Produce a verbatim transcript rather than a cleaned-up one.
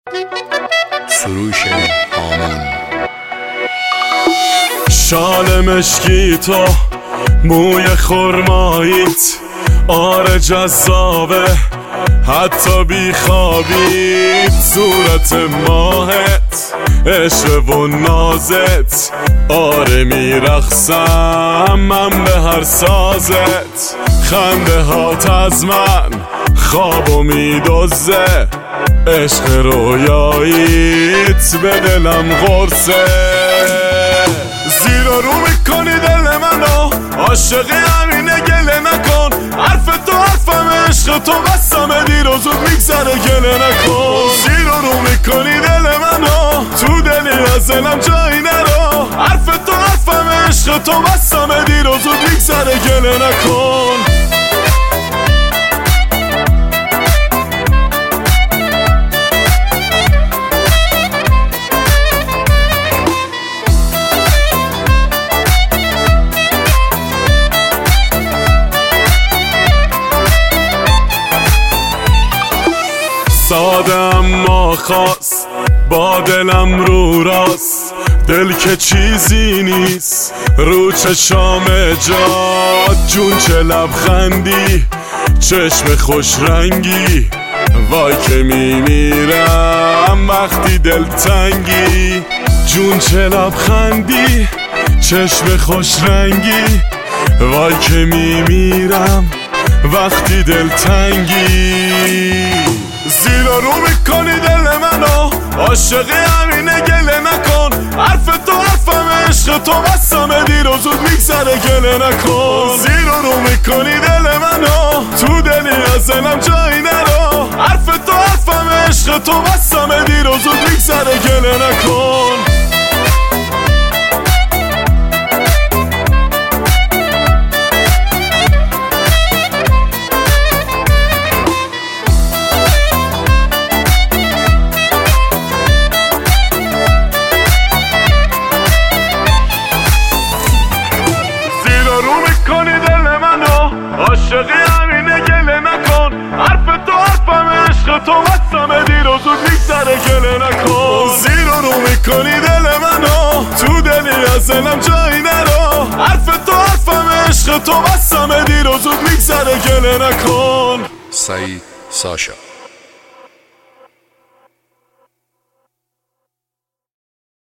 سروش هامون. شال مشکی تو، موی خرماییت، آره جذابه حتی بی خوابیت، صورت ماهت، عشق و نازت، آره میرقصم من به هر سازت، خنده هات از من خوابو میدزه، عشق رویاییت به دلم قرصه، زیر و رو میکنی دل منو، عاشقی همینه گله نکن، حرف تو حرفم عشق تو بسمه دیر و زود میگذره گله نکن، زیر و رو میکنی دل منو، تو دلی از دلم جایی نرو، حرف تو حرفم عشق تو بسمه دیر و زود میگذره گله نکن. ساده اما خاص با دلم رو راست، دل که چیزی نیست رو چشام جاد، جون چه لبخندی چشم خوش رنگی، وای که میمیرم وقتی دل تنگی، جون چه لبخندی چشم خوش رنگی، وای که میمیرم وقتی دل تنگی، زیر رو میکنی دل منو، عاشقی همینه گله نکن، حرف تو حرفم عشق تو بسمه دیر و زود میگذره گله نکن، زیر رو میکنی دل منو، تو دلی از دلم جایی نرو، حرف تو حرفم عشق تو بسمه دیر و زود میگذره گله نکن. عاشقی همینه گله نکن، حرف تو حرفم عشق تو بسمه دیر و زود میگذره گله نکن، زیر رو میکنی دل منو، تو دلی از دلم جایی نرو، حرف تو حرفم عشق تو بسمه دیر و زود میگذره گله نکن. سعید ساشا.